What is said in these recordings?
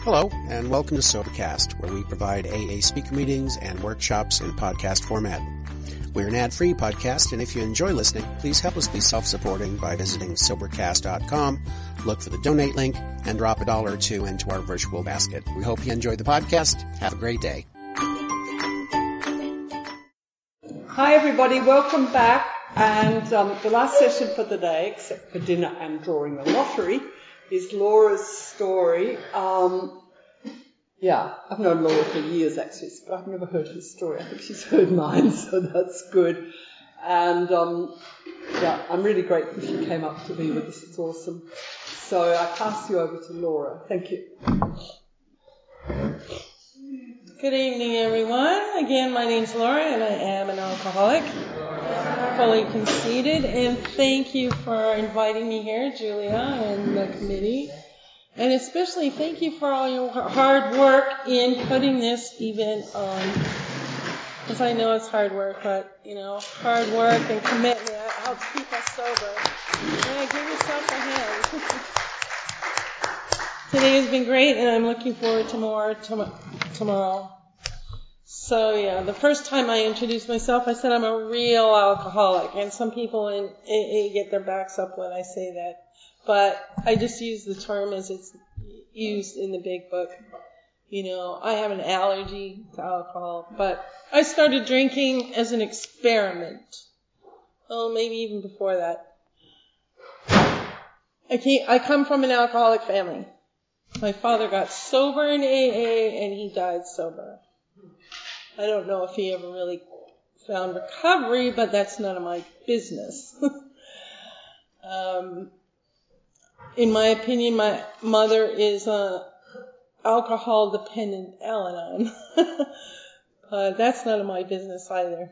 Hello, and welcome to Sobercast, where we provide AA speaker meetings and workshops in podcast format. We're an ad-free podcast, and if you enjoy listening, please help us be self-supporting by visiting Sobercast.com, look for the donate link, and drop $1 or $2 into our virtual basket. We hope you enjoyed the podcast. Have a great day. Hi everybody, welcome back. And the last session for the day, except for dinner and drawing the lottery, is Laura's story. I've known Laura for years actually, but I've never heard her story. I think she's heard mine, so that's good. And I'm really grateful she came up to be with us. It's awesome. So I pass you over to Laura. Thank you. Good evening, everyone. Again, my name's Laura, and I am an alcoholic, fully conceded. And thank you for inviting me here, Julia, and the committee. And especially thank you for all your hard work in putting this event on. Because I know it's hard work, but, hard work and commitment helps keep us sober. Yeah, give yourself a hand. Today has been great, and I'm looking forward to more tomorrow. So, the first time I introduced myself, I said I'm a real alcoholic, and some people in AA get their backs up when I say that. But I just use the term as it's used in the big book. I have an allergy to alcohol, but I started drinking as an experiment. Oh, maybe even before that. I come from an alcoholic family. My father got sober in AA, and he died sober. I don't know if he ever really found recovery, but that's none of my business. In my opinion, my mother is alcohol-dependent Al-Anon. But that's none of my business either.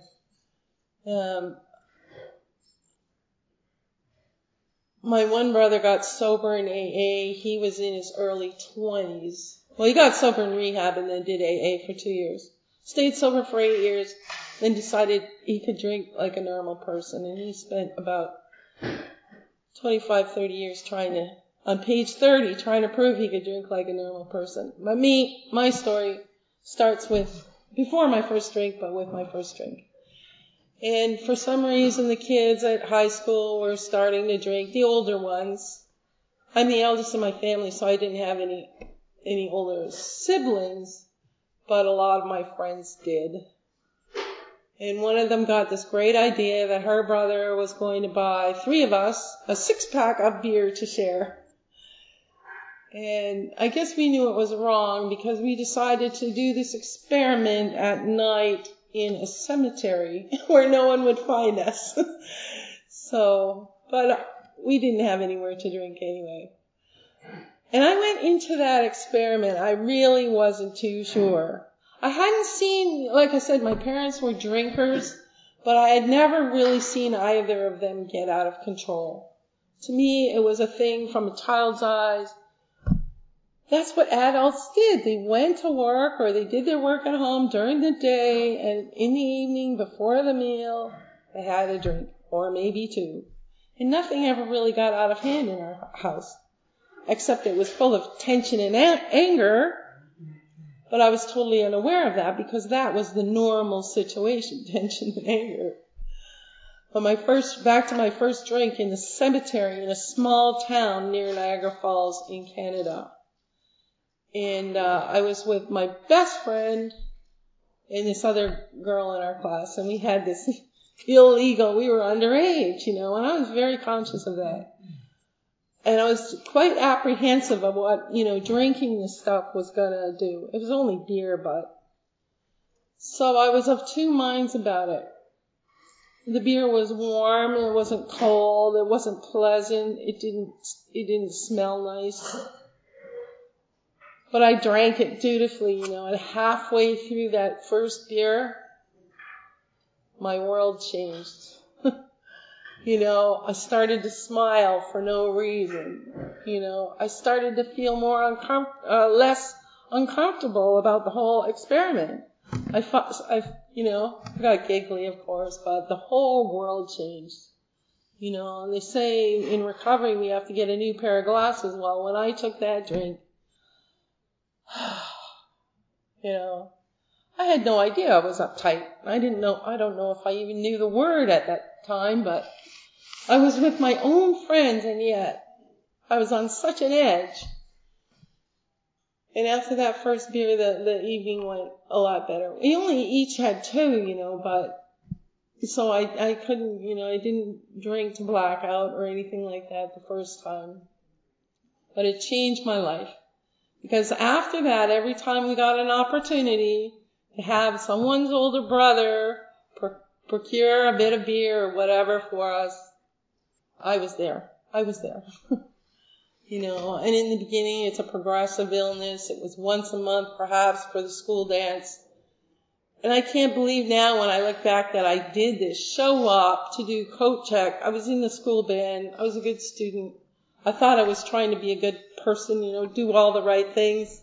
My one brother got sober in AA. He was in his early 20s. Well, he got sober in rehab and then did AA for 2 years. Stayed sober for 8 years, then decided he could drink like a normal person. And he spent about 25, 30 years on page 30, trying to prove he could drink like a normal person. But my story starts with, before my first drink, but with my first drink. And for some reason, the kids at high school were starting to drink, the older ones. I'm the eldest in my family, so I didn't have any older siblings, but a lot of my friends did. And one of them got this great idea that her brother was going to buy 3 of us a 6-pack of beer to share. And I guess we knew it was wrong because we decided to do this experiment at night in a cemetery where no one would find us. But we didn't have anywhere to drink anyway. And I went into that experiment. I really wasn't too sure. I hadn't seen, like I said, my parents were drinkers, but I had never really seen either of them get out of control. To me, it was a thing from a child's eyes. That's what adults did. They went to work or they did their work at home during the day, and in the evening before the meal, they had a drink, or maybe 2. And nothing ever really got out of hand in our house, except it was full of tension and anger. But I was totally unaware of that because that was the normal situation, tension and anger. But back to my first drink in the cemetery in a small town near Niagara Falls in Canada. And I was with my best friend and this other girl in our class, and we had this illegal, we were underage, and I was very conscious of that. And I was quite apprehensive of what, drinking this stuff was going to do. It was only beer, but. So I was of 2 minds about it. The beer was warm, it wasn't cold, it wasn't pleasant, it didn't smell nice. But I drank it dutifully, and halfway through that first beer, my world changed. I started to smile for no reason. I started to feel less uncomfortable about the whole experiment. I got giggly, of course, but the whole world changed. And they say in recovery we have to get a new pair of glasses. Well, when I took that drink, You know, I had no idea I was uptight. I don't know if I even knew the word at that time, but I was with my own friends, and yet I was on such an edge. And after that first beer, the evening went a lot better. We only each had 2, you know, but so I couldn't, you know, I didn't drink to black out or anything like that the first time. But it changed my life. Because after that, every time we got an opportunity to have someone's older brother procure a bit of beer or whatever for us, I was there. You know, and in the beginning, it's a progressive illness. It was once a month, perhaps, for the school dance. And I can't believe now when I look back that I did this. Show up to do coat check. I was in the school band. I was a good student. I thought I was trying to be a good person, you know, do all the right things.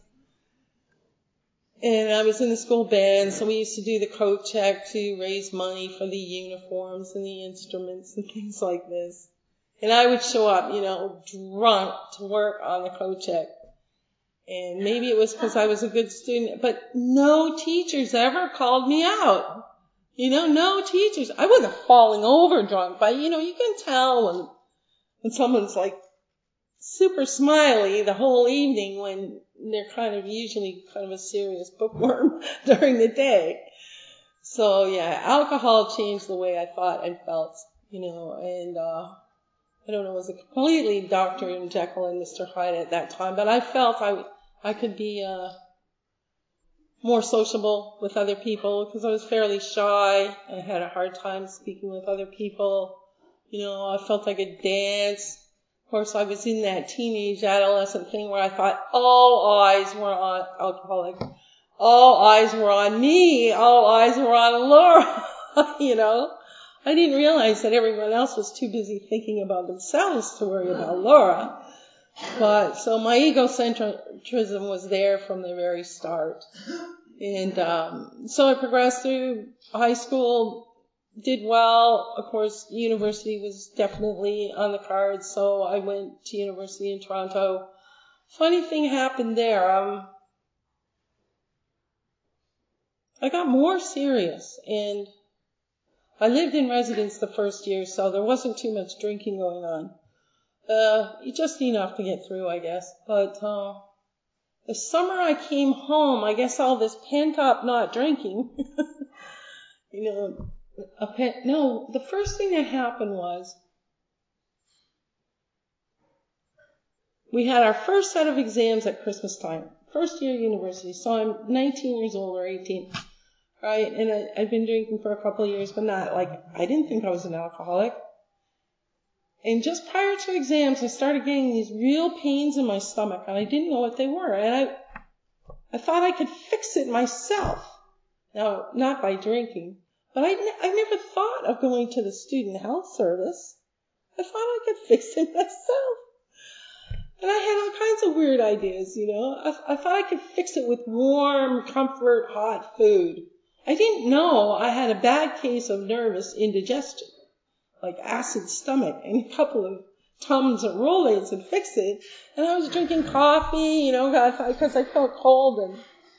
And I was in the school band, so we used to do the coat check to raise money for the uniforms and the instruments and things like this. And I would show up, you know, drunk to work on the coat check. And maybe it was because I was a good student, but no teachers ever called me out. You know, no teachers. I wasn't falling over drunk, but, you know, you can tell when someone's like super smiley the whole evening when they're usually kind of a serious bookworm during the day. So, yeah, alcohol changed the way I thought and felt, you know, and I don't know, it was a completely Dr. Jekyll and Mr. Hyde at that time, but I felt I could be more sociable with other people because I was fairly shy. I had a hard time speaking with other people. You know, I felt I could dance. Of course, I was in that teenage adolescent thing where I thought all eyes were on alcoholic. All eyes were on me. All eyes were on Laura, you know. I didn't realize that everyone else was too busy thinking about themselves to worry about Laura. But so my egocentrism was there from the very start. And so I progressed through high school, did well. Of course, university was definitely on the cards, so I went to university in Toronto. Funny thing happened there. I got more serious, and I lived in residence the first year, so there wasn't too much drinking going on. Just enough to get through, I guess. But the summer I came home, I guess all this pent-up not drinking, you know, the first thing that happened was we had our first set of exams at Christmas time, first year university, so I'm 19 years old or 18. Right, and I'd been drinking for a couple of years, but not I didn't think I was an alcoholic. And just prior to exams, I started getting these real pains in my stomach, and I didn't know what they were. And I thought I could fix it myself. Now, not by drinking, but I never thought of going to the student health service. I thought I could fix it myself. And I had all kinds of weird ideas, you know. I thought I could fix it with warm, comfort, hot food. I didn't know I had a bad case of nervous indigestion, like acid stomach, and a couple of Tums or Rolaids would fix it. And I was drinking coffee, you know, because I felt cold, and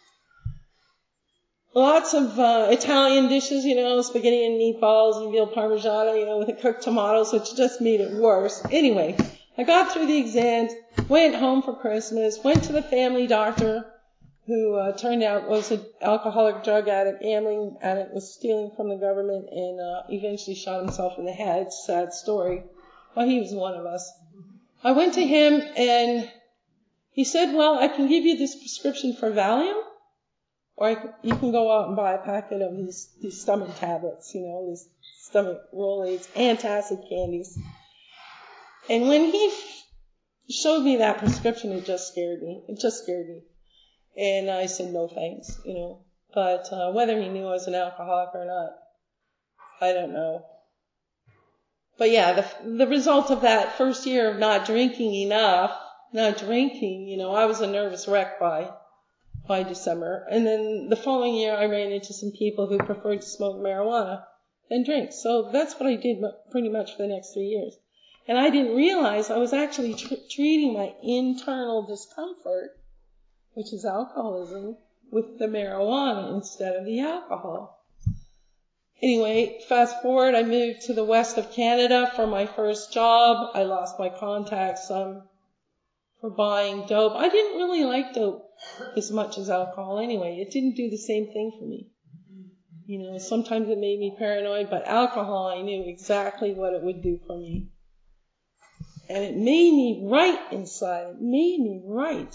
lots of Italian dishes, you know, spaghetti and meatballs and veal parmigiana, you know, with the cooked tomatoes, which just made it worse. Anyway, I got through the exams, went home for Christmas, went to the family doctor, who turned out was an alcoholic, drug addict, gambling addict, was stealing from the government, and eventually shot himself in the head. Sad story. Well, he was one of us. I went to him, and he said, well, I can give you this prescription for Valium, or you can go out and buy a packet of these stomach tablets, you know, these stomach Rolaids, antacid candies. And when he showed me that prescription, it just scared me. And I said, no thanks, you know. But whether he knew I was an alcoholic or not, I don't know. But yeah, the result of that first year of not drinking, you know, I was a nervous wreck by December. And then the following year, I ran into some people who preferred to smoke marijuana than drink. So that's what I did pretty much for the next 3 years. And I didn't realize I was actually treating my internal discomfort which is alcoholism, with the marijuana instead of the alcohol. Anyway, fast forward, I moved to the west of Canada for my first job. I lost my contacts for buying dope. I didn't really like dope as much as alcohol anyway. It didn't do the same thing for me. You know, sometimes it made me paranoid, but alcohol, I knew exactly what it would do for me. And it made me right inside. It made me right.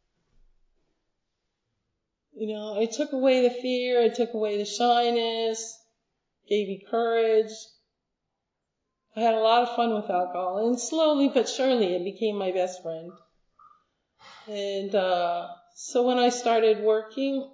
You know, it took away the fear. It took away the shyness. Gave me courage. I had a lot of fun with alcohol. And slowly but surely, it became my best friend. And so when I started working,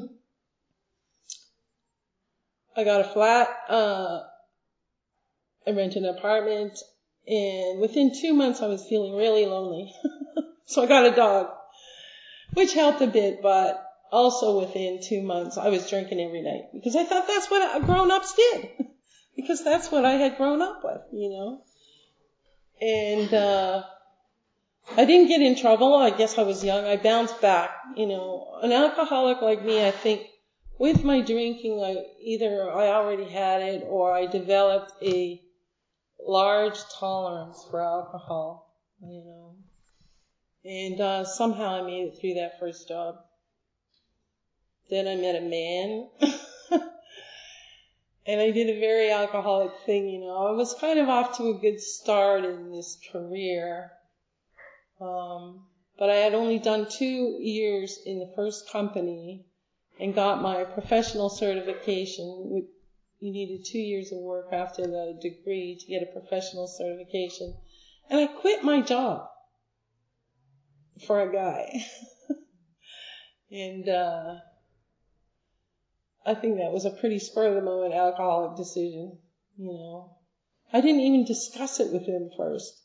I got a flat. I rented an apartment. And within 2 months, I was feeling really lonely. So I got a dog, which helped a bit. But also within 2 months, I was drinking every night. Because I thought that's what grown-ups did. Because that's what I had grown up with, you know. And I didn't get in trouble. I guess I was young. I bounced back. You know, an alcoholic like me, I think, with my drinking, either I already had it or I developed a large tolerance for alcohol, you know. And somehow I made it through that first job. Then I met a man. And I did a very alcoholic thing, you know. I was kind of off to a good start in this career. But I had only done 2 years in the first company and got my professional certification. You needed 2 years of work after the degree to get a professional certification. And I quit my job for a guy. And I think that was a pretty spur-of-the-moment alcoholic decision, you know. I didn't even discuss it with him first.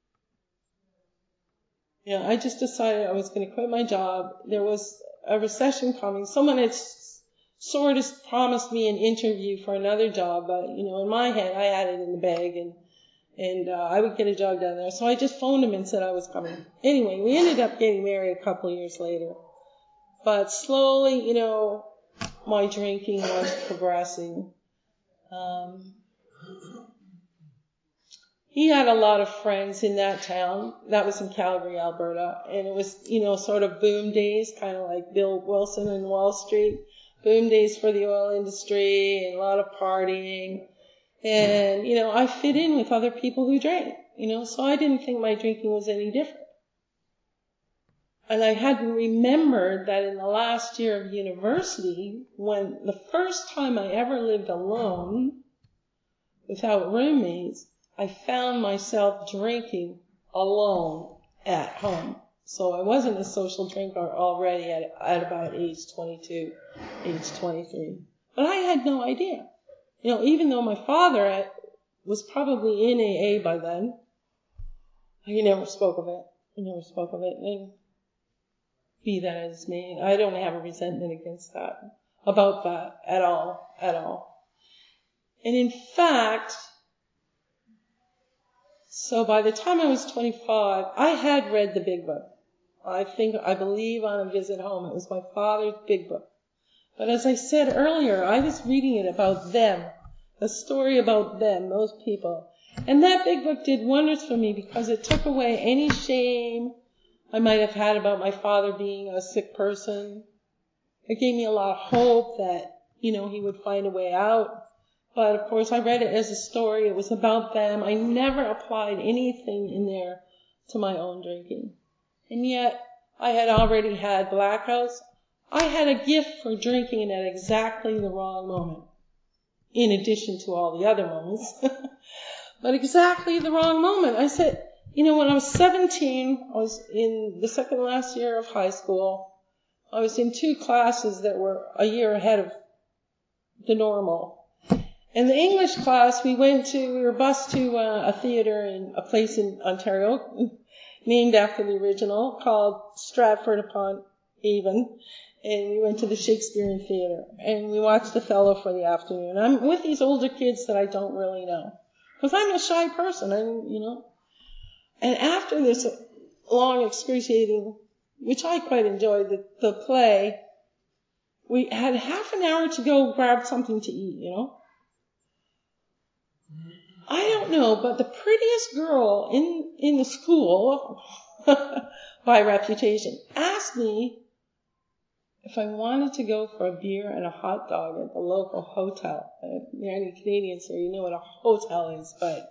You know, I just decided I was going to quit my job. There was a recession coming. Someone had sort of promised me an interview for another job, but, you know, in my head, I had it in the bag, and I would get a job down there. So I just phoned him and said I was coming. Anyway, we ended up getting married a couple of years later. But slowly, you know, my drinking was progressing. He had a lot of friends in that town. That was in Calgary, Alberta. And it was, you know, sort of boom days, kind of like Bill Wilson and Wall Street. Boom days for the oil industry and a lot of partying. And, you know, I fit in with other people who drank, you know, so I didn't think my drinking was any different. And I hadn't remembered that in the last year of university, when the first time I ever lived alone, without roommates, I found myself drinking alone at home. So I wasn't a social drinker already at about age 22, age 23. But I had no idea. You know, even though my father was probably in AA by then, he never spoke of it. And be that as may, I don't have a resentment about that at all. And in fact, so by the time I was 25, I had read the Big Book. I believe on a visit home. It was my father's Big Book. But as I said earlier, I was reading it about them, a story about them, those people. And that Big Book did wonders for me because it took away any shame I might have had about my father being a sick person. It gave me a lot of hope that, you know, he would find a way out. But of course I read it as a story. It was about them. I never applied anything in there to my own drinking. And yet I had already had blackouts. I had a gift for drinking at exactly the wrong moment. In addition to all the other moments. But exactly the wrong moment. I said, you know, when I was 17, I was in the second last year of high school. I was in 2 classes that were a year ahead of the normal. In the English class, we were bused to a theater in a place in Ontario, named after the original, called Stratford-upon-Avon. And we went to the Shakespearean Theater. And we watched Othello for the afternoon. I'm with these older kids that I don't really know. Because I'm a shy person, you know. And after this long, excruciating which I quite enjoyed, the play, we had half an hour to go grab something to eat, you know. I don't know, but the prettiest girl in the school, by reputation, asked me if I wanted to go for a beer and a hot dog at the local hotel. If there are any Canadians here, you know what a hotel is, but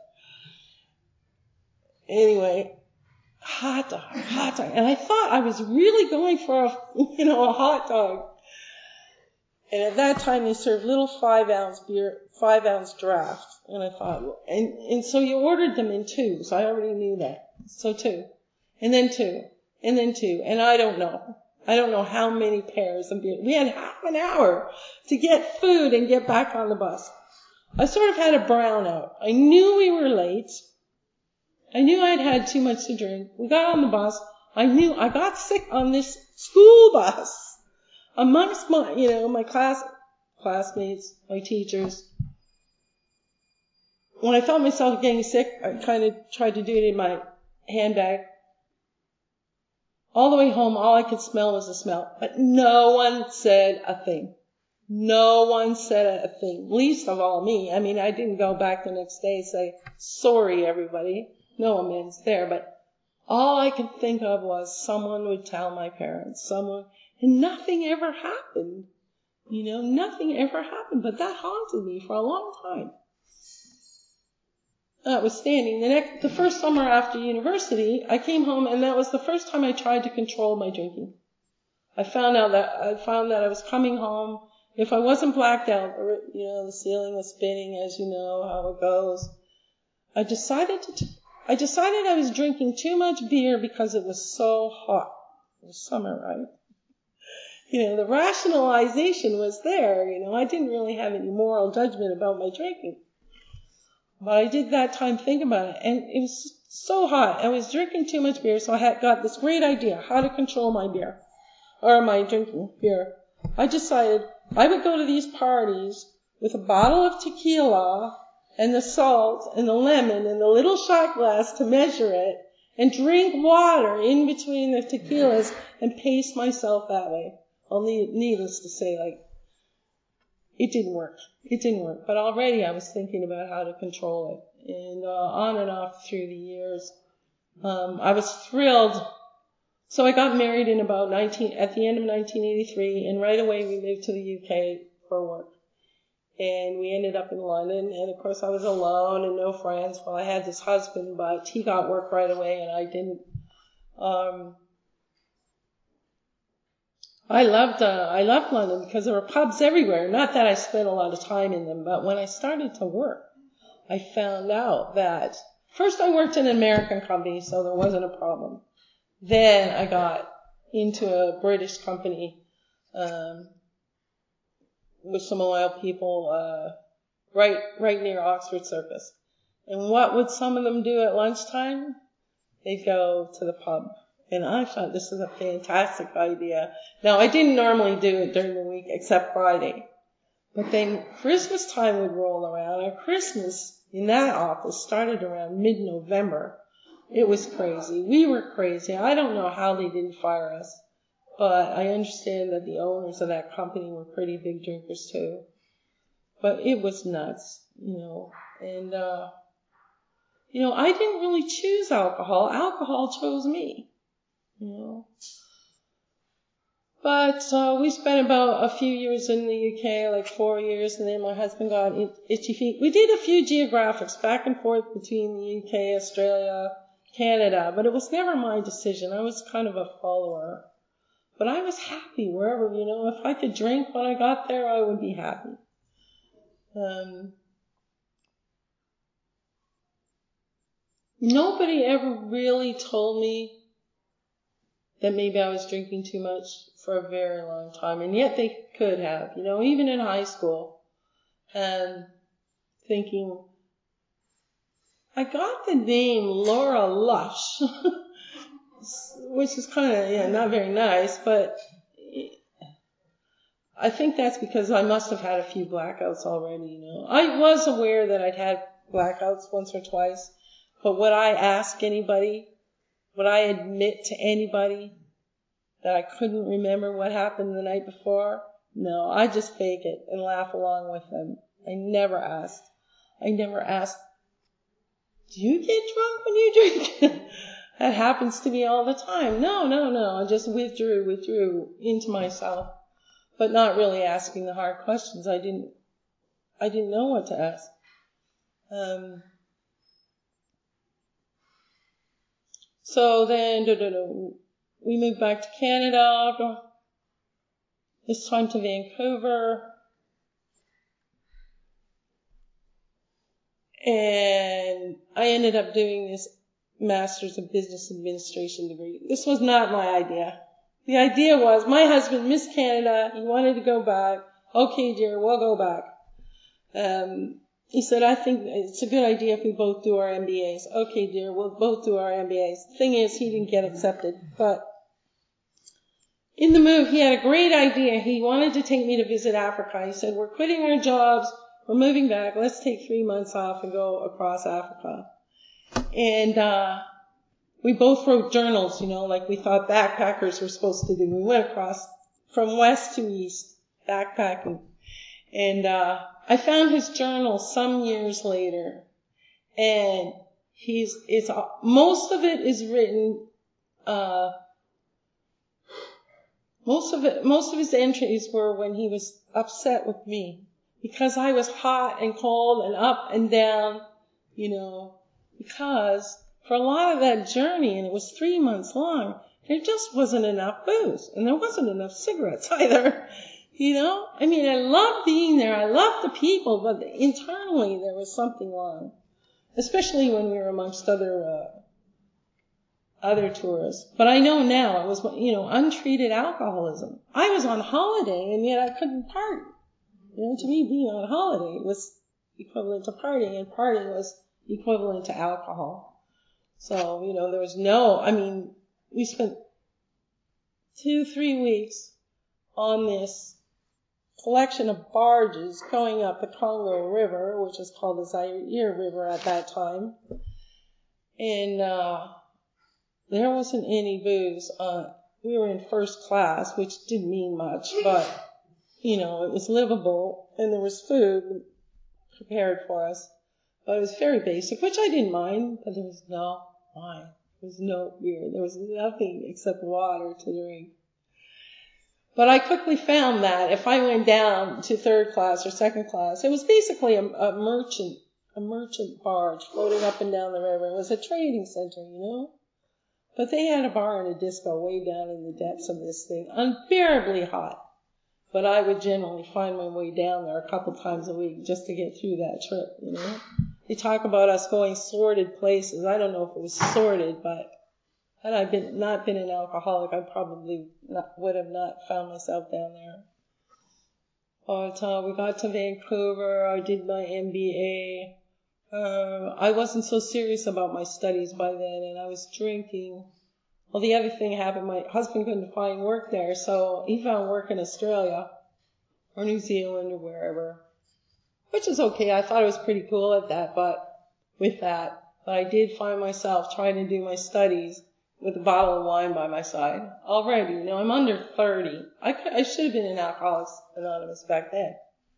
anyway, hot dog. And I thought I was really going for a hot dog. And at that time they served little 5-ounce beer, 5-ounce draft. And I thought, and so you ordered them in twos. I already knew that. So 2. And then 2. And then 2. And I don't know how many pairs of beer. We had half an hour to get food and get back on the bus. I sort of had a brownout. I knew we were late. I knew I'd had too much to drink. We got on the bus. I knew I got sick on this school bus amongst my classmates, my teachers. When I felt myself getting sick, I kind of tried to do it in my handbag. All the way home, all I could smell was the smell. But no one said a thing. No one said a thing. Least of all me. I mean, I didn't go back the next day and say, sorry, everybody. No amends there. But all I could think of was someone would tell my parents. And nothing ever happened. Nothing ever happened. But that haunted me for a long time. Notwithstanding, the first summer after university, I came home, and that was the first time I tried to control my drinking. I found that I was coming home. If I wasn't blacked out, the ceiling was spinning, as you know how it goes. I decided I was drinking too much beer because it was so hot. It was summer, right? The rationalization was there. I didn't really have any moral judgment about my drinking. But I did that time think about it, and it was so hot. I was drinking too much beer, so I got this great idea how to control my beer, or my drinking beer. I decided I would go to these parties with a bottle of tequila and the salt and the lemon and the little shot glass to measure it, and drink water in between the tequilas and pace myself that way. Well, needless to say, it didn't work. But already I was thinking about how to control it. And on and off through the years, I was thrilled. So I got married at the end of 1983, and right away we moved to the UK for work. And we ended up in London, and of course I was alone and no friends. Well, I had this husband, but he got work right away and I didn't. I loved London because there were pubs everywhere. Not that I spent a lot of time in them, but when I started to work, I found out that first I worked in an American company, so there wasn't a problem. Then I got into a British company with some oil people right near Oxford Circus. And what would some of them do at lunchtime? They'd go to the pub. And I thought this was a fantastic idea. Now, I didn't normally do it during the week except Friday. But then Christmas time would roll around, and Christmas in that office started around mid-November. It was crazy. We were crazy. I don't know how they didn't fire us. But I understand that the owners of that company were pretty big drinkers too. But it was nuts, And, I didn't really choose alcohol. Alcohol chose me. But we spent about a few years in the UK, like 4 years, and then my husband got itchy feet. We did a few geographics back and forth between the UK, Australia, Canada, but it was never my decision. I was kind of a follower. But I was happy wherever, if I could drink when I got there, I would be happy. Nobody ever really told me that maybe I was drinking too much for a very long time, and yet they could have, even in high school. And thinking, I got the name Laura Lush, which is kind of, not very nice, but I think that's because I must have had a few blackouts already, I was aware that I'd had blackouts once or twice, but would I ask anybody? Would I admit to anybody that I couldn't remember what happened the night before? No, I just fake it and laugh along with them. I never asked. Do you get drunk when you drink? That happens to me all the time. No. I just withdrew into myself, but not really asking the hard questions. I didn't know what to ask. So then, we moved back to Canada, this time to Vancouver. And I ended up doing this Master's of Business Administration degree. This was not my idea. The idea was my husband missed Canada. He wanted to go back. Okay, dear, we'll go back. He said, I think it's a good idea if we both do our MBAs. Okay, dear, we'll both do our MBAs. Thing is, he didn't get accepted. But in the move, he had a great idea. He wanted to take me to visit Africa. He said, we're quitting our jobs. We're moving back. Let's take 3 months off and go across Africa. And we both wrote journals, like we thought backpackers were supposed to do. We went across from west to east, backpacking. And I found his journal some years later. And most of it is written, most of his entries were when he was upset with me. Because I was hot and cold and up and down, because for a lot of that journey, and it was 3 months long, there just wasn't enough booze. And there wasn't enough cigarettes either, I mean, I loved being there. I loved the people, but internally there was something wrong. Especially when we were amongst other tourists. But I know now it was, untreated alcoholism. I was on holiday and yet I couldn't party. To me, being on holiday was equivalent to partying, and partying was equivalent to alcohol. So, there was we spent 2-3 weeks on this collection of barges going up the Congo River, which was called the Zaire River at that time. And there wasn't any booze. We were in first class, which didn't mean much, but it was livable, and there was food prepared for us. But it was very basic, which I didn't mind, but there was no wine. There was no beer. There was nothing except water to drink. But I quickly found that if I went down to third class or second class, it was basically a merchant barge floating up and down the river. It was a trading center, But they had a bar and a disco way down in the depths of this thing, unbearably hot. But I would generally find my way down there a couple times a week just to get through that trip, They talk about us going sordid places. I don't know if it was sordid, but had I not been an alcoholic, I probably would have not found myself down there. But we got to Vancouver. I did my MBA. I wasn't so serious about my studies by then, and I was drinking. Well, the other thing happened, my husband couldn't find work there, so he found work in Australia or New Zealand or wherever, which is okay. I thought it was pretty cool at that, but I did find myself trying to do my studies with a bottle of wine by my side already. I'm under 30. I should have been in Alcoholics Anonymous back then.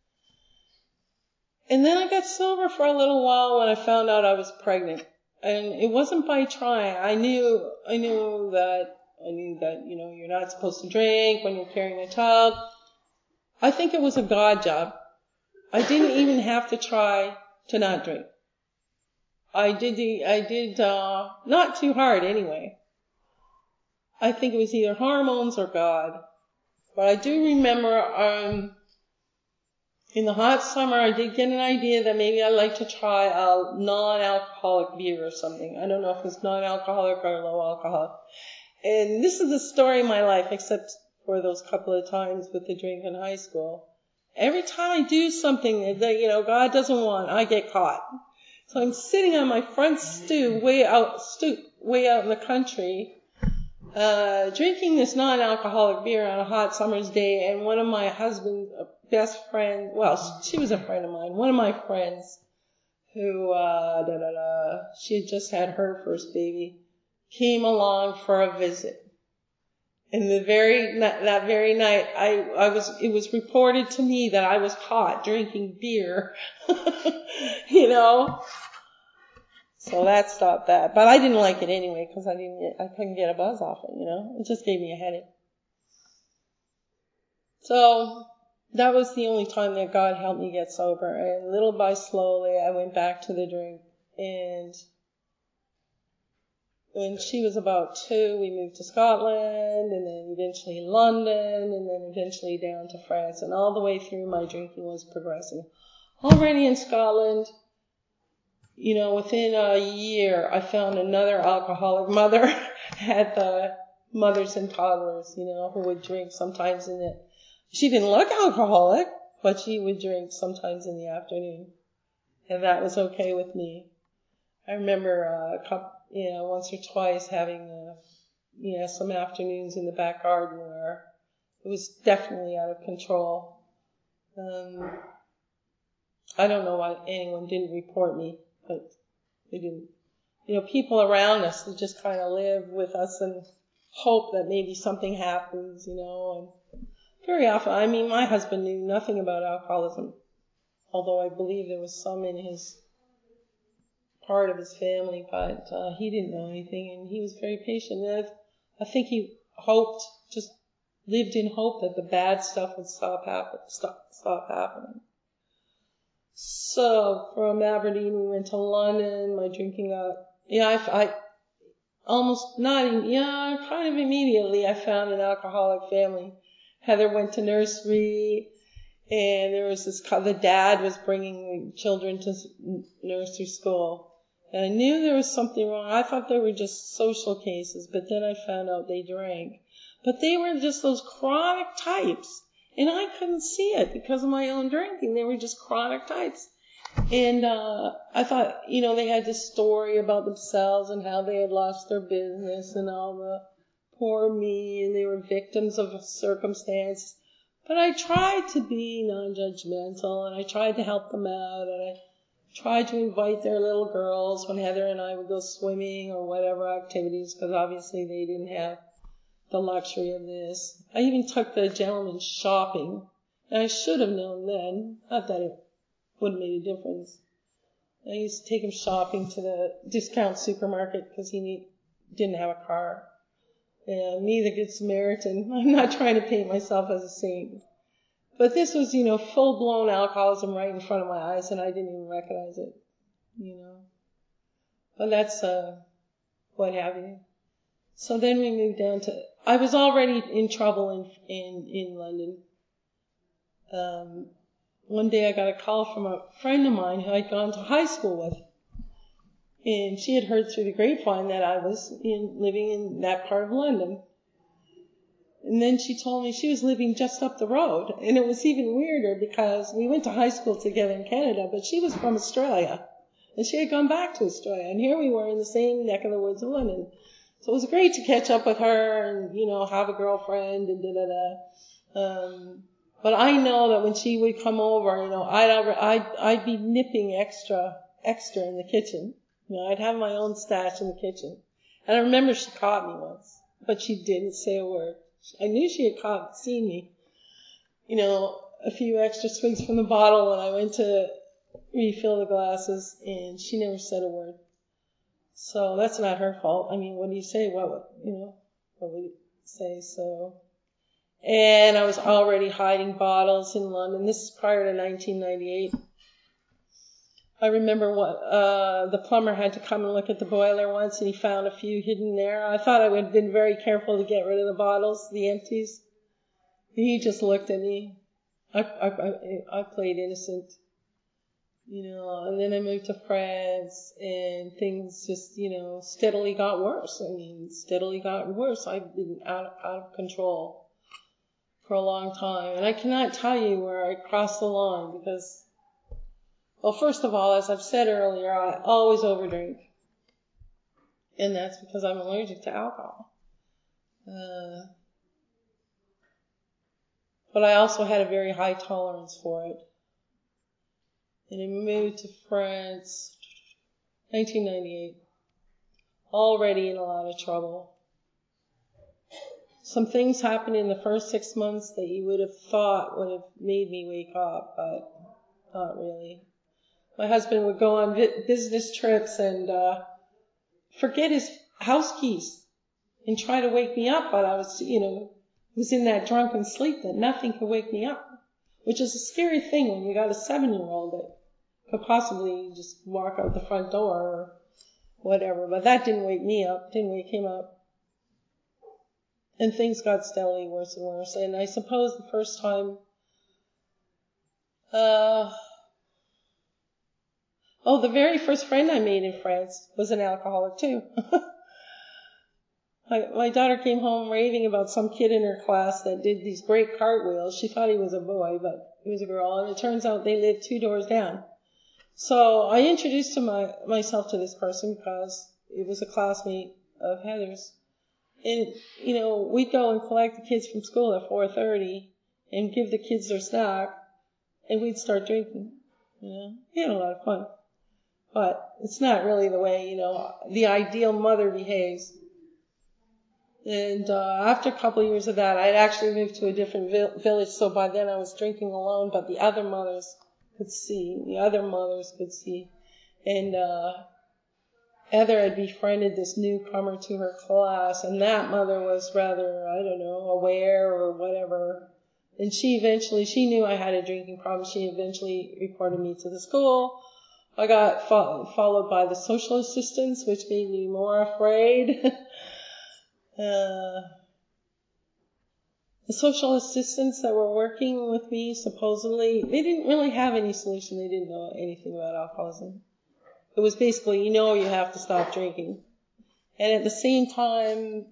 And then I got sober for a little while when I found out I was pregnant. And it wasn't by trying. I knew that, you're not supposed to drink when you're carrying a child. I think it was a God job. I didn't even have to try to not drink. I did not too hard anyway. I think it was either hormones or God. But I do remember, in the hot summer, I did get an idea that maybe I'd like to try a non-alcoholic beer or something. I don't know if it's non-alcoholic or low alcoholic. And this is the story of my life, except for those couple of times with the drink in high school. Every time I do something that, God doesn't want, I get caught. So I'm sitting on my front stoop way out in the country, drinking this non-alcoholic beer on a hot summer's day, and one of my husband's best friends, well, she was a friend of mine, one of my friends who, she had just had her first baby, came along for a visit. And that very night, it was reported to me that I was caught drinking beer, you know. So that stopped that. But I didn't like it anyway because I couldn't get a buzz off it, you know. It just gave me a headache. So that was the only time that God helped me get sober. And little by slowly, I went back to the drink. And when she was about 2, we moved to Scotland, and then eventually London, and then eventually down to France. And all the way through, my drinking was progressing. Already in Scotland, you know, within a year, I found another alcoholic mother at the mothers and toddlers, you know, who would drink sometimes she didn't look alcoholic, but she would drink sometimes in the afternoon. And that was okay with me. I remember once or twice having, some afternoons in the back garden where it was definitely out of control. I don't know why anyone didn't report me, but they didn't. You know, people around us, they just kind of live with us and hope that maybe something happens, you know. And very often, I mean, my husband knew nothing about alcoholism, although I believe there was some in his part of his family, but he didn't know anything, and he was very patient. And I think he just lived in hope that the bad stuff would stop happening. So from Aberdeen, we went to London. My drinking got, kind of immediately I found an alcoholic family. Heather went to nursery, and there was the dad was bringing children to nursery school. And I knew there was something wrong. I thought they were just social cases, but then I found out they drank. But they were just those chronic types. And I couldn't see it because of my own drinking. They were just chronic types. And I thought, you know, they had this story about themselves and how they had lost their business and all the poor me, and they were victims of circumstance. But I tried to be non-judgmental, and I tried to help them out, and I tried to invite their little girls when Heather and I would go swimming or whatever activities, because obviously they didn't have the luxury of this. I even took the gentleman shopping, and I should have known then, not that it would have made a difference. I used to take him shopping to the discount supermarket because he didn't have a car. And me, the Good Samaritan, I'm not trying to paint myself as a saint. But this was, you know, full-blown alcoholism right in front of my eyes, and I didn't even recognize it, you know. But that's what happened. So then we moved down to, I was already in trouble in London. One day I got a call from a friend of mine who I'd gone to high school with. And she had heard through the grapevine that I was living in that part of London. And then she told me she was living just up the road. And it was even weirder because we went to high school together in Canada, but she was from Australia. And she had gone back to Australia. And here we were in the same neck of the woods of London. So it was great to catch up with her and, you know, have a girlfriend and da-da-da. But I know that when she would come over, you know, I'd be nipping extra in the kitchen. You know, I'd have my own stash in the kitchen. And I remember she caught me once, but she didn't say a word. I knew she had seen me, you know, a few extra swigs from the bottle when I went to refill the glasses, and she never said a word. So that's not her fault. I mean, what do you say? What would you say? So, and I was already hiding bottles in London. This is prior to 1998. I remember the plumber had to come and look at the boiler once, and he found a few hidden there. I thought I would have been very careful to get rid of the bottles, the empties. He just looked at me. I played innocent, you know. And then I moved to France, and things just, you know, steadily got worse. I mean, steadily got worse. I've been out of control for a long time, and I cannot tell you where I crossed the line because. Well, first of all, as I've said earlier, I always overdrink. And that's because I'm allergic to alcohol. But I also had a very high tolerance for it. And I moved to France, 1998, already in a lot of trouble. some things happened in the first 6 months that you would have thought would have made me wake up, but not really. My husband would go on business trips and forget his house keys and try to wake me up, but I was, was in that drunken sleep that nothing could wake me up, which is a scary thing when you got a 7-year-old that could possibly just walk out the front door or whatever. But that didn't wake me up, didn't wake him up. And things got steadily worse and worse. And I suppose the first time, the very first friend I made in France was an alcoholic too. My daughter came home raving about some kid in her class that did these great cartwheels. She thought he was a boy, but he was a girl. And it turns out they lived 2 doors down. So I introduced myself to this person because it was a classmate of Heather's. And, we'd go and collect the kids from school at 4:30 and give the kids their snack, and we'd start drinking. We had a lot of fun. But it's not really the way, the ideal mother behaves. And after a couple of years of that, I'd actually moved to a different village, so by then I was drinking alone, but the other mothers could see. And Heather had befriended this newcomer to her class, and that mother was rather, aware or whatever. And she knew I had a drinking problem. She eventually reported me to the school. I got followed by the social assistants, which made me more afraid. The social assistants that were working with me, supposedly, they didn't really have any solution. They didn't know anything about alcoholism. It was basically, you have to stop drinking. And at the same time,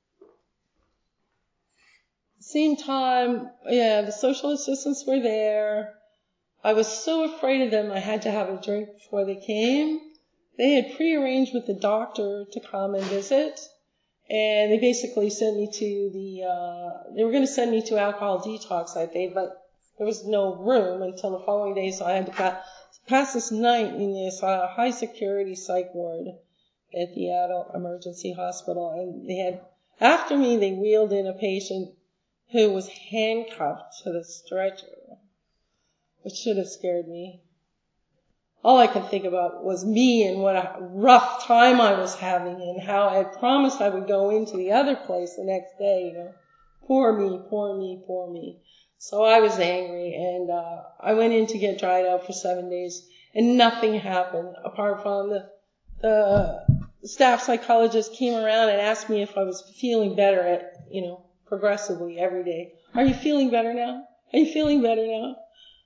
the social assistants were there. I was so afraid of them, I had to have a drink before they came. They had prearranged with the doctor to come and visit. And they basically sent me to they were going to send me to alcohol detox that day, but there was no room until the following day, so I had to pass this night in this high security psych ward at the adult emergency hospital. And after me, they wheeled in a patient who was handcuffed to the stretcher, which should have scared me. All I could think about was me and what a rough time I was having and how I had promised I would go into the other place the next day, Poor me. So I was angry, and I went in to get dried out for 7 days, and nothing happened apart from the staff psychologist came around and asked me if I was feeling better progressively every day. Are you feeling better now? Are you feeling better now?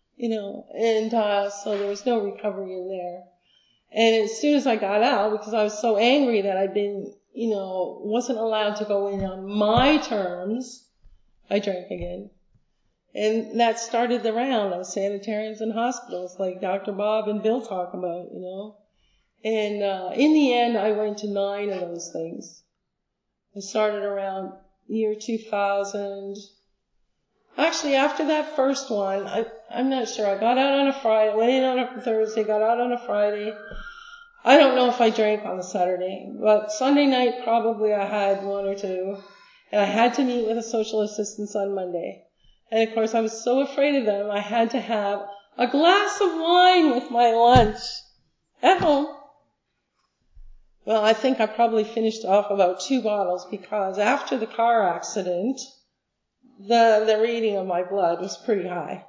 And so there was no recovery in there. And as soon as I got out, because I was so angry that I'd been, wasn't allowed to go in on my terms, I drank again. And that started the round of sanitariums and hospitals like Dr. Bob and Bill talk about, And in the end, I went to 9 of those things. I started around year 2000. Actually, after that first one, I'm not sure. I got out on a Friday, went in on a Thursday, got out on a Friday. I don't know if I drank on the Saturday, but Sunday night probably I had 1 or 2, and I had to meet with the social assistants on Monday. And of course, I was so afraid of them, I had to have a glass of wine with my lunch at home. Well, I think I probably finished off about 2 bottles because after the car accident, the reading of my blood was pretty high.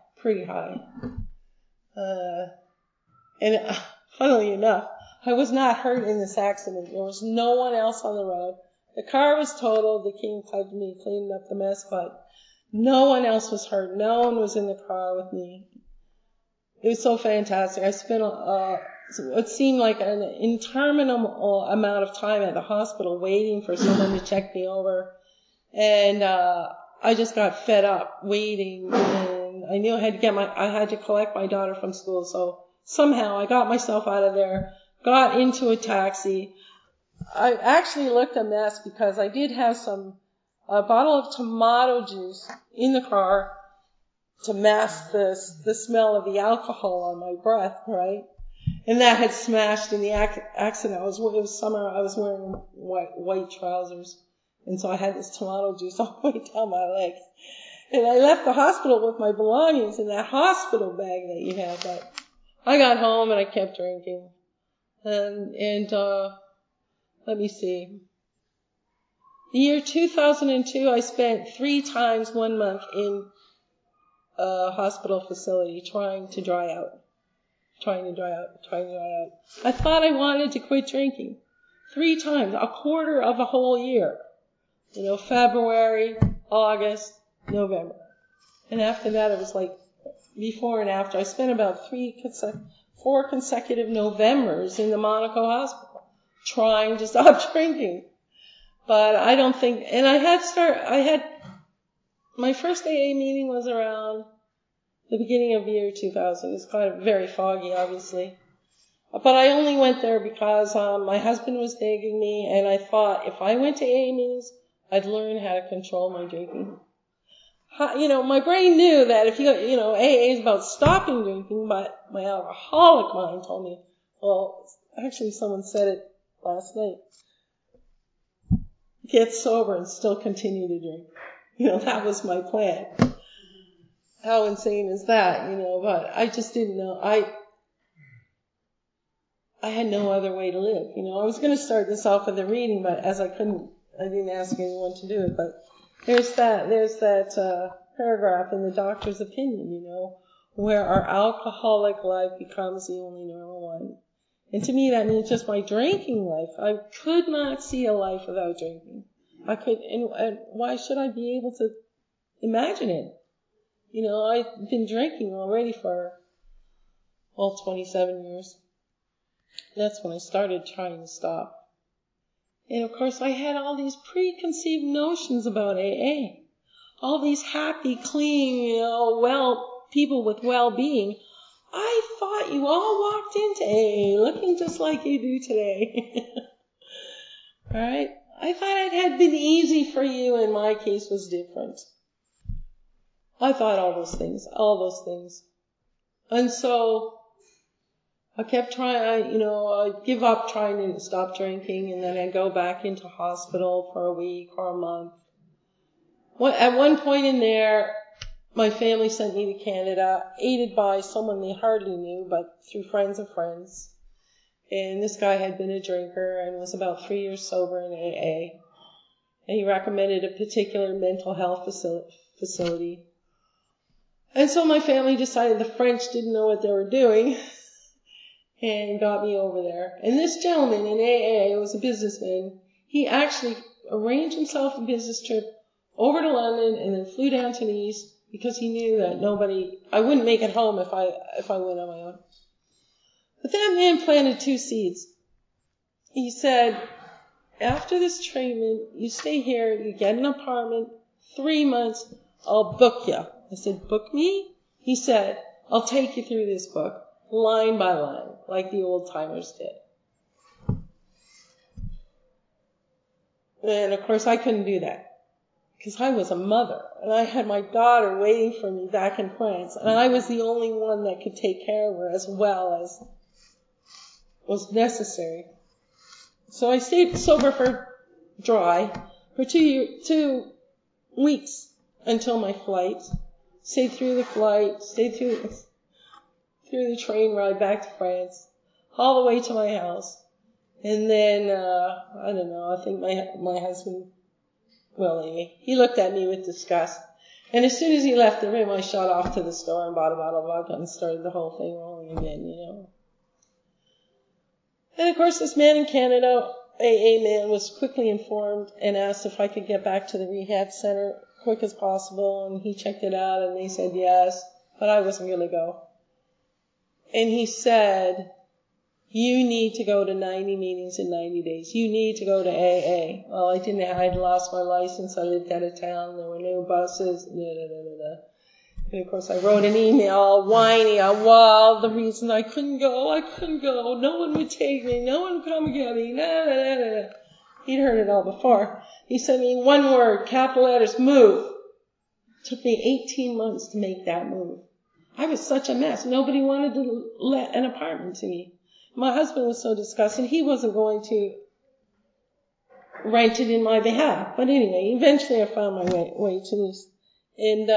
And funnily enough, I was not hurt in this accident. There was no one else on the road. The car was totaled. They came, tugged me, cleaned up the mess, but no one else was hurt. No one was in the car with me. It was so fantastic. I spent what seemed like an interminable amount of time at the hospital waiting for someone to check me over. And I just got fed up waiting, and I knew I had to collect my daughter from school. So somehow I got myself out of there, got into a taxi. I actually looked a mess because I did have a bottle of tomato juice in the car to mask the smell of the alcohol on my breath, right? And that had smashed in the accident. It was summer. I was wearing white trousers. And so I had this tomato juice all the way down my legs. And I left the hospital with my belongings in that hospital bag that you have. But I got home and I kept drinking. And let me see. The year 2002, I spent 3 times 1 month in a hospital facility trying to dry out. I thought I wanted to quit drinking 3 times, a quarter of a whole year. February, August, November. And after that, it was like before and after. I spent about 4 consecutive Novembers in the Monaco hospital trying to stop drinking. But I don't think, and my first AA meeting was around the beginning of the year 2000. It's kind of very foggy, obviously. But I only went there because my husband was nagging me, and I thought if I went to AA meetings, I'd learn how to control my drinking. My brain knew that if AA is about stopping drinking, but my alcoholic mind told me, well, actually someone said it last night. Get sober and still continue to drink. That was my plan. How insane is that, but I just didn't know. I had no other way to live. I was going to start this off with a reading, but as I didn't ask anyone to do it, but there's that paragraph in the doctor's opinion, where our alcoholic life becomes the only normal one. And to me, that means just my drinking life. I could not see a life without drinking. And why should I be able to imagine it? I've been drinking already for, 27 years. That's when I started trying to stop. And of course, I had all these preconceived notions about AA. All these happy, clean, people with well-being. I thought you all walked into AA looking just like you do today. All right? I thought it had been easy for you, and my case was different. I thought all those things. And so I kept trying, I'd give up trying to stop drinking, and then I'd go back into hospital for a week or a month. At one point in there, my family sent me to Canada, aided by someone they hardly knew, but through friends of friends. And this guy had been a drinker and was about 3 years sober in AA. And he recommended a particular mental health facility. And so my family decided the French didn't know what they were doing and got me over there. And this gentleman in AA was a businessman. He actually arranged himself a business trip over to London and then flew down to Nice because he knew that I wouldn't make it home if I went on my own. But that man planted 2 seeds. He said, after this treatment, you stay here, you get an apartment, 3 months, I'll book you. I said, book me? He said, I'll take you through this book, line by line, like the old timers did. And of course I couldn't do that because I was a mother and I had my daughter waiting for me back in France, and I was the only one that could take care of her as well as was necessary. So I stayed sober for 2 weeks until my flight. Stayed through the flight, stayed through the train ride back to France, all the way to my house. And then, I don't know, I think my husband, he looked at me with disgust. And as soon as he left the room, I shot off to the store and bought a bottle of vodka and started the whole thing rolling again, And of course, this man in Canada, AA man, was quickly informed and asked if I could get back to the rehab center quick as possible. And he checked it out and they said yes, but I wasn't going to go. And he said, you need to go to 90 meetings in 90 days. You need to go to AA. Well, I didn't. I'd lost my license. I lived out of town. There were no buses. And of course, I wrote an email all whiny. The reason I couldn't go. No one would take me. No one would come and get me. He'd heard it all before. He sent me one word, capital letters, move. It took me 18 months to make that move. I was such a mess. Nobody wanted to let an apartment to me. My husband was so disgusted. He wasn't going to rented in my behalf. But anyway, eventually I found my way to this. And,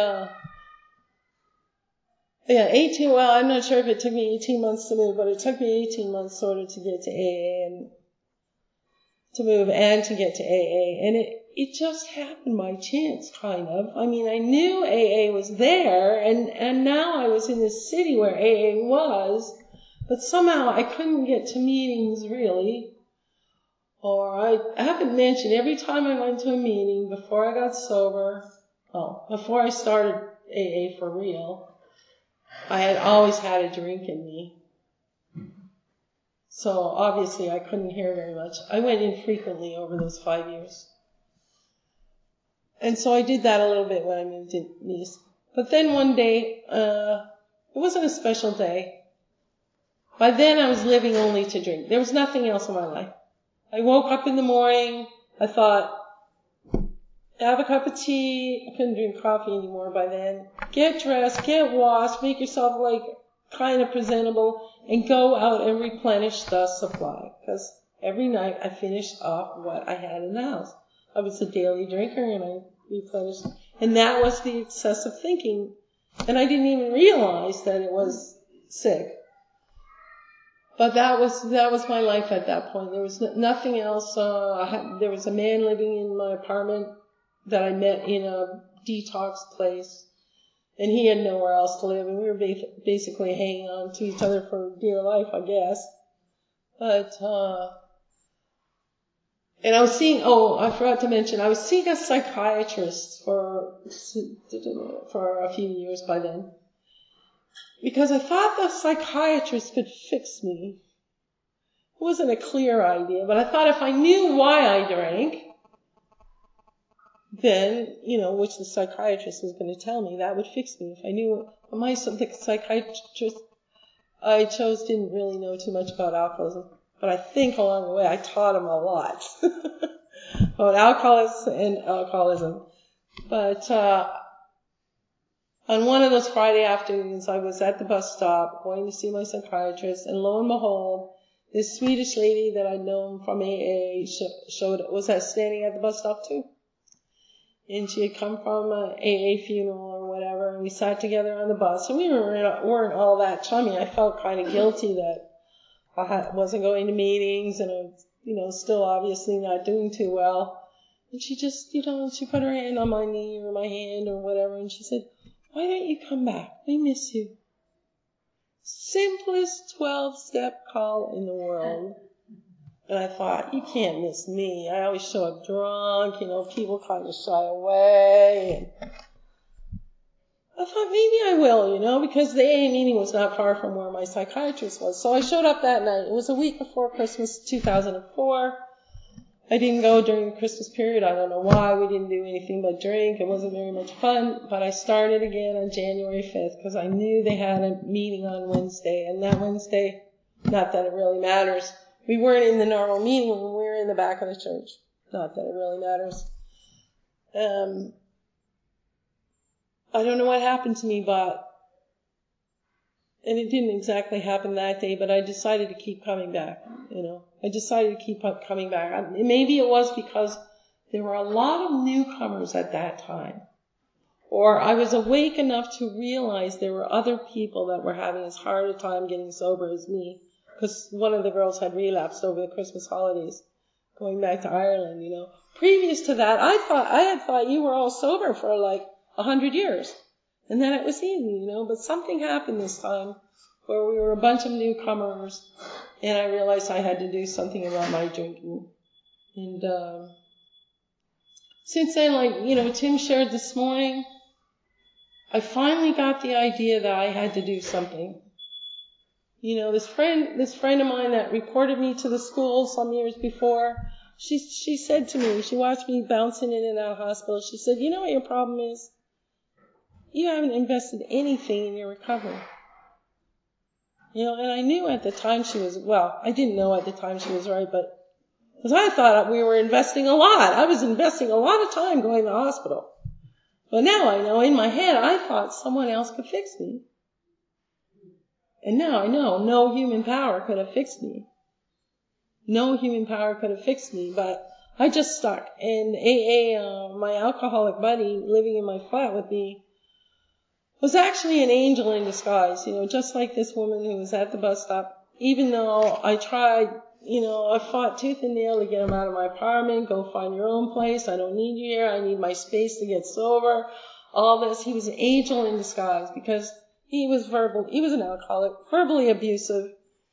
I'm not sure if it took me 18 months to move, but it took me 18 months sort of to get to AA and to move and to get to AA. And it just happened by chance, kind of. I mean, I knew AA was there, and now I was in this city where AA was, but somehow I couldn't get to meetings, really. Or I haven't mentioned, every time I went to a meeting before I got sober, before I started AA for real, I had always had a drink in me. So obviously I couldn't hear very much. I went in frequently over those 5 years. And so I did that a little bit when I moved in East. But then one day, it wasn't a special day. By then I was living only to drink. There was nothing else in my life. I woke up in the morning, I thought, have a cup of tea. I couldn't drink coffee anymore by then. Get dressed, get washed, make yourself like kind of presentable, and go out and replenish the supply. Because every night I finished off what I had in the house. I was a daily drinker and I replenished. And that was the excessive thinking. And I didn't even realize that it was sick. But that was my life at that point. There was nothing else. There was a man living in my apartment that I met in a detox place, and he had nowhere else to live, and we were basically hanging on to each other for dear life, I guess. But and I was seeing. Oh, I forgot to mention, I was seeing a psychiatrist for a few years by then, because I thought the psychiatrist could fix me. It wasn't a clear idea, but I thought if I knew why I drank, then, which the psychiatrist was going to tell me, that would fix me. If I knew, the psychiatrist I chose didn't really know too much about alcoholism, but I think along the way I taught him a lot about alcoholism. But on one of those Friday afternoons, I was at the bus stop going to see my psychiatrist, and lo and behold, this Swedish lady that I'd known from AA was standing at the bus stop too. And she had come from an AA funeral or whatever, and we sat together on the bus. And we weren't all that chummy. I felt kind of guilty that I wasn't going to meetings, and I was, still obviously not doing too well. And she just, she put her hand on my knee or my hand or whatever, and she said, "Why don't you come back? We miss you." Simplest 12-step call in the world. And I thought, you can't miss me. I always show up drunk, people kind of shy away. And I thought maybe I will, because the AA meeting was not far from where my psychiatrist was. So I showed up that night. It was a week before Christmas 2004. I didn't go during the Christmas period. I don't know why. We didn't do anything but drink. It wasn't very much fun. But I started again on January 5th because I knew they had a meeting on Wednesday. And that Wednesday, not that it really matters, we weren't in the normal meeting room. We were in the back of the church. Not that it really matters. I don't know what happened to me, and it didn't exactly happen that day, but I decided to keep coming back, I decided to keep coming back. Maybe it was because there were a lot of newcomers at that time. Or I was awake enough to realize there were other people that were having as hard a time getting sober as me. Because one of the girls had relapsed over the Christmas holidays, going back to Ireland, Previous to that, I had thought you were all sober for like 100 years. And then it was easy, But something happened this time where we were a bunch of newcomers, and I realized I had to do something about my drinking. And since then, Tim shared this morning, I finally got the idea that I had to do something. This friend of mine that reported me to the school some years before, she said to me, she watched me bouncing in and out of hospital. She said, what your problem is? You haven't invested anything in your recovery. And I knew at the time I didn't know at the time she was right, but because I thought we were investing a lot. I was investing a lot of time going to the hospital. But now I know in my head, I thought someone else could fix me. And now I know no human power could have fixed me. No human power could have fixed me, but I just stuck. And AA, my alcoholic buddy living in my flat with me, was actually an angel in disguise, just like this woman who was at the bus stop. Even though I tried, I fought tooth and nail to get him out of my apartment, go find your own place, I don't need you here, I need my space to get sober, all this. He was an angel in disguise because he was an alcoholic, verbally abusive.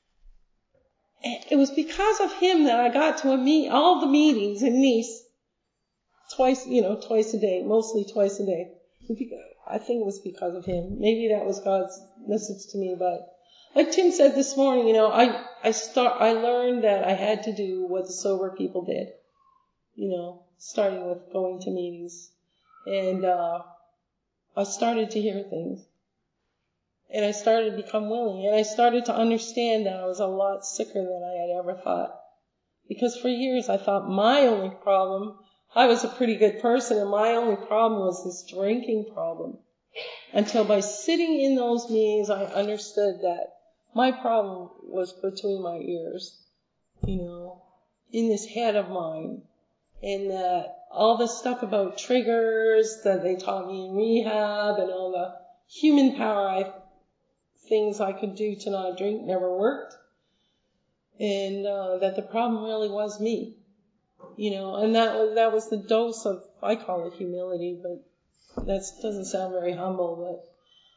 It was because of him that I got to all the meetings in Nice twice a day, mostly twice a day. I think it was because of him. Maybe that was God's message to me, but like Tim said this morning, I learned that I had to do what the sober people did, starting with going to meetings. And I started to hear things. And I started to become willing. And I started to understand that I was a lot sicker than I had ever thought. Because for years I thought my only problem, I was a pretty good person, and my only problem was this drinking problem. Until by sitting in those meetings, I understood that my problem was between my ears, in this head of mine. And that all the stuff about triggers that they taught me in rehab and all the human power things I could do to not drink never worked. And that the problem really was me. And that was the dose of, I call it humility, but that doesn't sound very humble, but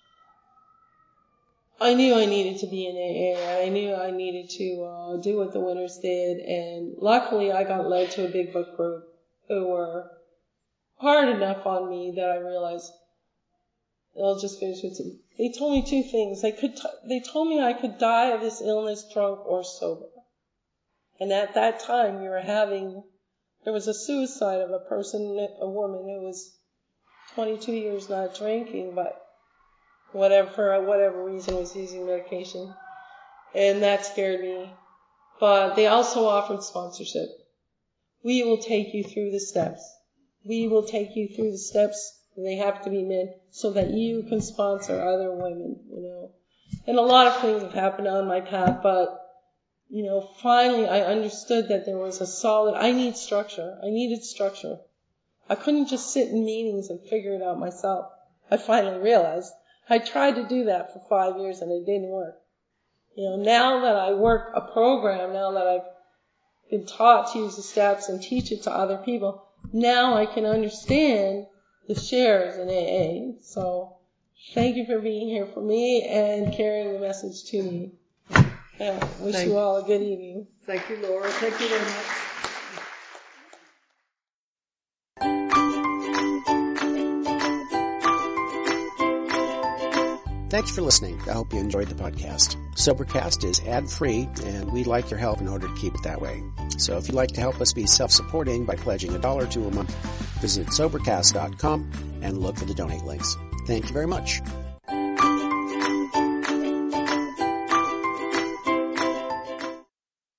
I knew I needed to be in AA. I knew I needed to do what the winners did, and luckily I got led to a big book group who were hard enough on me that I realized, I'll just finish with two. They told me two things. They told me I could die of this illness drunk or sober. And at that time there was a suicide of a woman who was 22 years not drinking, but for whatever reason was using medication. And that scared me. But they also offered sponsorship. We will take you through the steps. We will take you through the steps. They have to be men so that you can sponsor other women, And a lot of things have happened on my path, but, finally I understood that there was I needed structure. I couldn't just sit in meetings and figure it out myself. I finally realized I tried to do that for 5 years and it didn't work. Now that I work a program, now that I've been taught to use the steps and teach it to other people, now I can understand the shares in AA. So thank you for being here for me and carrying the message to me. I wish you all a good evening. Thank you, Laura. Thank you very much. Thanks for listening. I hope you enjoyed the podcast. Sobercast is ad-free, and we'd like your help in order to keep it that way. So if you'd like to help us be self-supporting by pledging $1 or $2 a month, visit Sobercast.com and look for the donate links. Thank you very much.